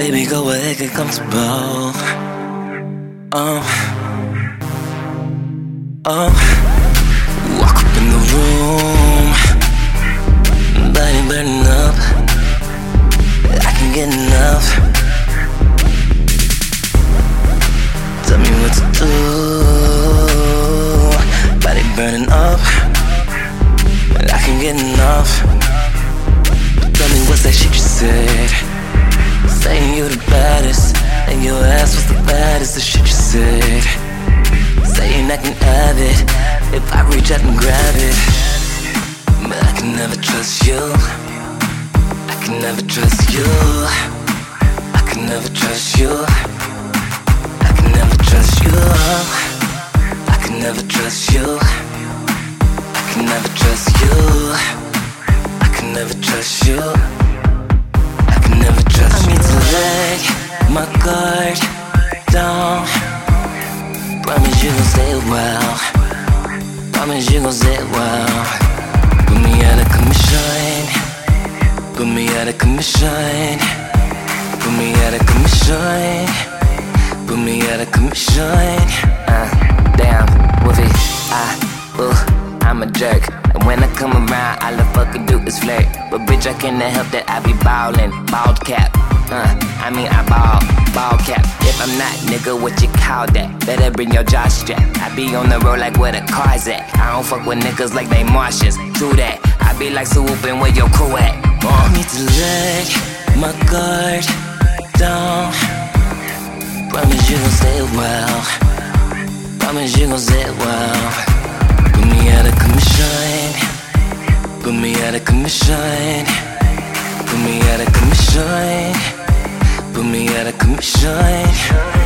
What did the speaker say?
Baby, go ahead, get comfortable. Walk up in the room, body burning up. I can get enough. Tell me what to do. Body burning up, I can get enough. Tell me what's that shit you said, saying you the baddest, and your ass was the baddest. The shit you said, saying I can have it if I reach out and grab it. But I can never trust you. I can never trust you. I can never trust you. I can never trust you. I can never trust you. I can never trust you. I can never trust you. I can never trust you. I need to let my guard down. Promise you gon' stay a while. Promise you gon' stay a while. Put me out of commission. Put me out of commission. Put me out of commission. Put me out of commission. Damn, Woofy, I'm a jerk. And when I come around, all I fucking do is flirt. But bitch, I can't help that I be ballin'. Bald cap, I ball cap. If I'm not, nigga, what you call that? Better bring your jaw strap. I be on the road like where the cars at. I don't fuck with niggas like they Martians. True that, I be like swooping where your crew at. I need to let my guard down. Promise you gon' stay a while. Promise you gon' stay a while. Put me out of commission. Put me out of commission. Put me out of commission. Put me out of commission.